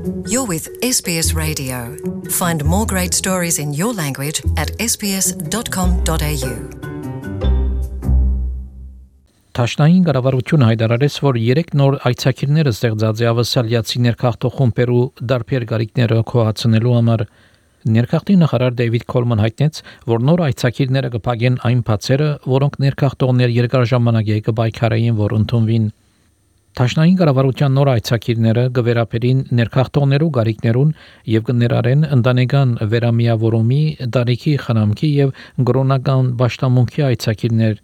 You're with SBS Radio. Find more great stories in your language at sbs.com.au. Տաշնային կառավարությունը հայտարարեց, որ 3 նոր այցակիրներ ստեղծած է ավասալիացի ներքախտող խումբերու դարբեր գարիկները կոհացնելու համար։ Ներքախտի նախարար Դեյվիդ Քոլման հայտնեց, որ նոր այցակիրները կփակեն այն բացերը, որոնք ներքախտողներ երկար ժամանակ կբայքարեին, որ ընդունվին։ Տաշնային կառավարության նոր այցակիրները կվերապերին ներքախտողներու գարիկներուն եւ կներառեն ընտանեկան վերամիավորումի, դարիքի խնամքի եւ կրոնական պաշտամունքի այցակիրներ։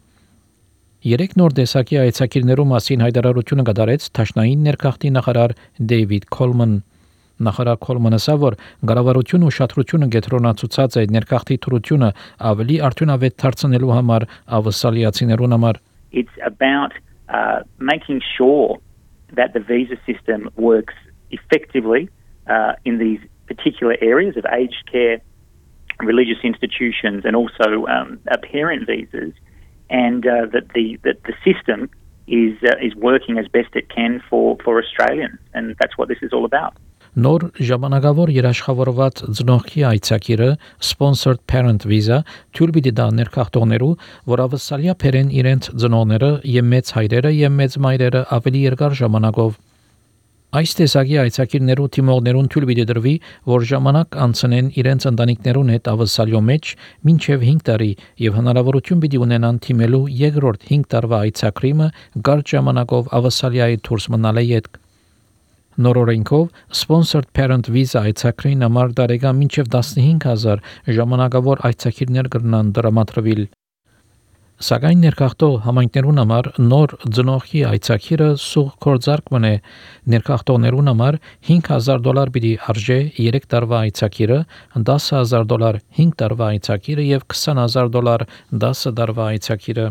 3 նոր տեսակի այցակիրներու մասին հայտարարությունը կատարեց Տաշնային ներքախտի նախարար Դեյվիդ Քոլման։ Նախարար Քոլմանը ասավ, որ կառավարությունը ուշադրությունը կենտրոնացուցած է ներքախտի թրությունը ավելի արդյունավետ դարձնելու համար ավասալիացիներուն համար։ It's about making sure that the visa system works effectively in these particular areas of aged care, religious institutions, and also parent visas, and that the system is working as best it can for Australians, and that's what this is all about. Նոր ժամանակավոր երաշխավորված ծնողքի այցակիրը sponsored parent visa թույլ պիտի տա ներքախտողներու, որ ավասալիա բերեն իրենց ծնողները եւ մեծ հայրերը եւ մեծ մայրերը ավելի երկար ժամանակով։ Այս տեսակի այցակիրներու թիմողներուն թույլ պիտի դրվի, որ ժամանակ անցնեն իրենց ընտանիքներուն հետ ավասալիո մեջ մինչեւ 5 տարի եւ հնարավորություն պիտի ունենան թիմելու երկրորդ 5 տարվա այցակրիմը կարճ ժամանակով ավասալիայի դուրս մնալը յետ։ Նոր օրենքով sponsored parent visa այցակրին համար դարեգան մինչև 15,000 ժամանակավոր այցակիրներ կրնան դրամատրվել։ Սակայն ներքախտող համայնքներուն համար նոր ծնողքի այցակիրը սուղ կորձարկման է։ Ներքախտողներուն համար $5,000 պիտի արժե 3 տարվա այցակիրը, $10,000 5 տարվա այցակիրը եւ $20,000 10 տարվա այցակիրը։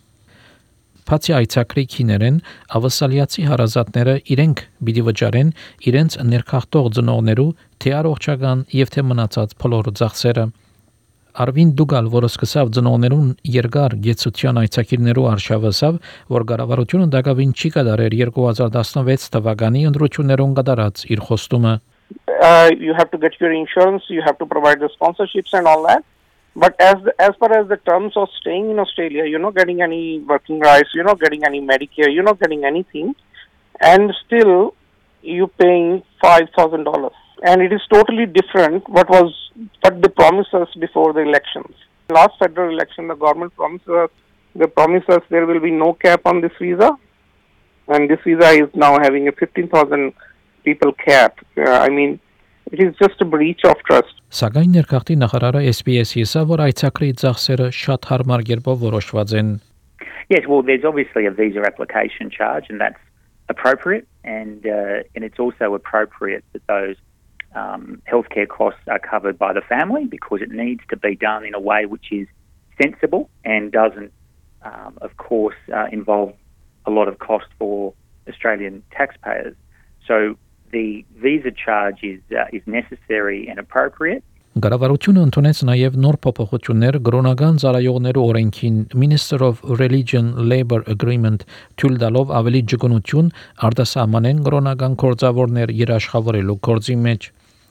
Բացի այցակրի քիներեն ավասալիացի հարազատները իրենք պիտի վճարեն իրենց ներքախտող ծնողներու թե առողջական եւ թե մնացած բոլոր ծախսերը։ Արվին Դուգալ, որը սկսավ ծնողներուն երկար գեցության այցակիրներու արշավասավ, որ կառավարությունը դակավին չի կատարեր 2016 թվականի ընտրություններուն կատարած իր խոստումը։ You have to get your insurance, you have to provide the sponsorships and all that. But as far as the terms of staying in Australia, you're not getting any working rights, you're not getting any Medicare, you're not getting anything, and still you're paying $5,000. And it is totally different what they promised us before the elections. Last federal election, the government promised us there will be no cap on this visa, and this visa is now having a 15,000 people cap. It is just a breach of trust. Սակայն ներքախտի նախարարը SBS-ի ասա, որ այցակրի ծախսերը շատ հարմար կերպով որոշված են։ Yes, well, there's obviously a visa application charge, and that's appropriate, and it's also appropriate that those healthcare costs are covered by the family because it needs to be done in a way which is sensible and doesn't, of course, involve a lot of cost for Australian taxpayers. So the visa charge is necessary and appropriate. Կառավարությունը ընդունեց նաև նոր փոփոխություններ կրոնական ծառայողներու օրենքին Minister of Religion Labour Agreement թույլ տալով ավելի ջգունություն արտասահմանեն կրոնական գործավորներ երաշխավորելու գործի մեջ։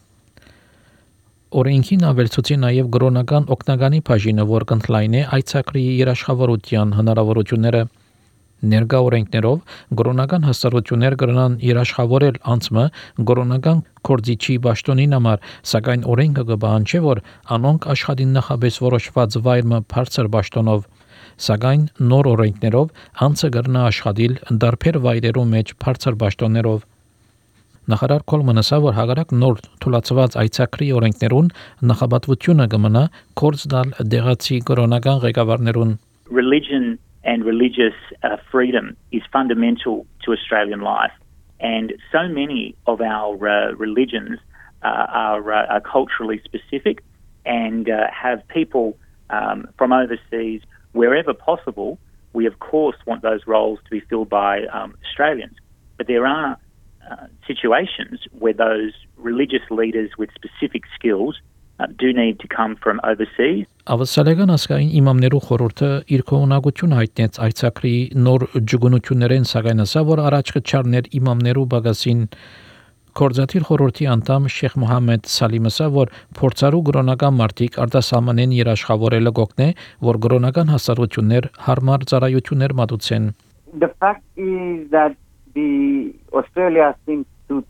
Օրենքին ավելցուցի նաև կրոնական օգնականի բաժինը, որ կընդլայնի այցակրի երաշխավորության հնարավորությունները։ Ներկա օրենքներով կրոնական հաստատություններ կրնան երաշխավորել անձը կրոնական կորձիչի պաշտոնին համար, սակայն օրենքը կպահանջի, որ անոնք աշխատին նախապես որոշված վայրը բարձր պաշտոնով, սակայն նոր օրենքներով անձը կրնա աշխատել դարբեր վայրերու մեջ բարձր պաշտոններով։ Նախարար Քոլմանը ասա, որ հակառակ նոր թույլատրված այցակրի օրենքներուն նախաբատվությունը կմնա կորձ տալ դեղացի կրոնական ղեկավարներուն։ Religion and religious freedom is fundamental to Australian life, and so many of our religions are culturally specific and have people from overseas wherever possible. We of course want those roles to be filled by Australians, but there are situations where those religious leaders with specific skills do need to come from overseas. Ավասալական ասկային իմամներու խորհուրդը իր կողմնակություն հայտնեց այցակրի նոր ջգունություններեն, սակայն ասա, որ առաջ կչառներ իմամներու բագասին Կորձաթիր խորհրդի անդամ Շեխ Մոհամեդ Սալիմսը, որ փորձարու գրոնական մարտիկ արտասահմանեն երաշխավորելը գոգնե, որ գրոնական հասարություններ հարմար ծառայություններ մատուցեն. The fact is that the Australia since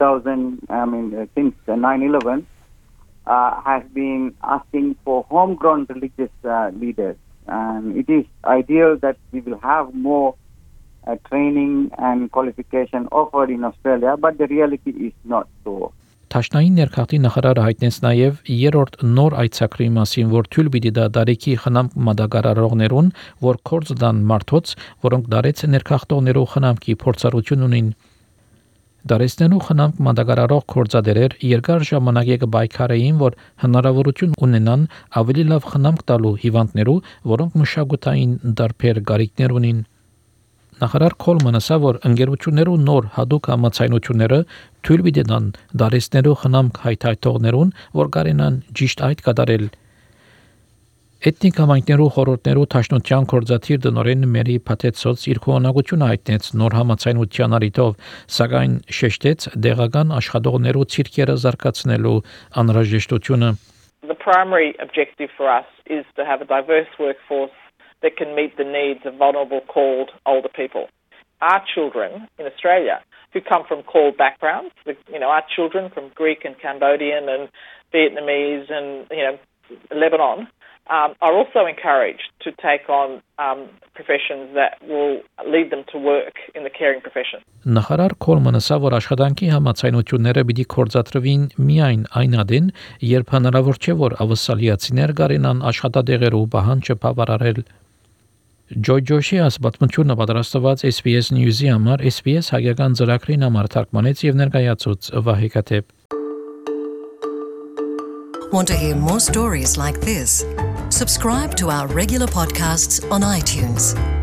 9/11 has been asking for homegrown religious leaders, and it is ideal that we will have more training and qualification offered in Australia, but the reality is not so. Թաշնային ներքաղթի նախարարը հայտնեց նաև երրորդ նոր այցակրի մասին, որ թույլ պիտի դա դարիքի խնամք մատակարարողներուն, որ կորձ դան մարդոց, որոնք դարեց ներքաղթողներու խնամքի փորձառություն ունին. Դարեցնելու խնամք մատակարարող կորձադերեր երկար ժամանակ կբայքարեին, որ հնարավորություն ունենան ավելի լավ խնամք տալու հիվանդներու, որոնք մշակութային դարբեր գարիքներ ունին. Նախարար Քոլմանը ասա, որ ընկերություններու նոր հadoop համացայնությունները թույլ պիտի տան դարեցնելու խնամք հայթայթողներուն, որ կարենան ճիշտ այդ կատարել. Էթնիկ համայնքներու խորհուրդներու Թաշնության կորձաթիր դնորեն Մերի Փաթեցոց իր քողնակությունը հայտնեց նոր համացայնության առիթով, սակայն շեշտեց դեղական աշխատողներու ցիրկերը զարգացնելու անհրաժեշտությունը. The primary objective for us is to have a diverse workforce that can meet the needs of vulnerable called older people. Our children in Australia who come from called backgrounds, our children from Greek and Cambodian and Vietnamese and Lebanon are also encouraged to take on professions that will lead them to work in the caring profession. Նախարար Քոլմանը ասա, որ աշխատանքի համացայնությունները պիտի կորձաթրվին միայն այն ադեն, երբ հնարավոր չէ, որ ավասալիացիներ կարենան աշխատատեղերու պահանջը բավարարել. Ջոյջոշի ասպատմությունը պատրաստված SBS News-ի համար SBS հայկական ծրագրին համար թարգմանեց եւ ներկայացուց Վահե Կաթեփ. Want to hear more stories like this? Subscribe to our regular podcasts on iTunes.